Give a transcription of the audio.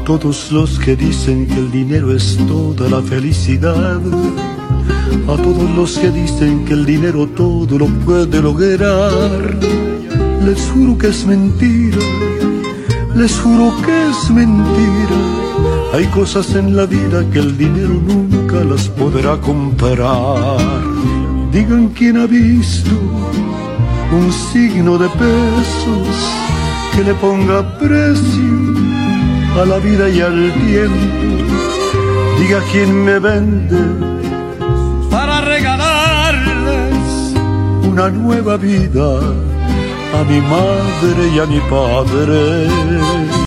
todos los que dicen que el dinero es toda la felicidad, a todos los que dicen que el dinero todo lo puede lograr, les juro que es mentira, les juro que es mentira. Hay cosas en la vida que el dinero nunca las podrá comprar. Digan quién ha visto un signo de pesos que le ponga precio a la vida y al tiempo. Diga quién me vende para regalarles una nueva vida a mi madre y a mi padre.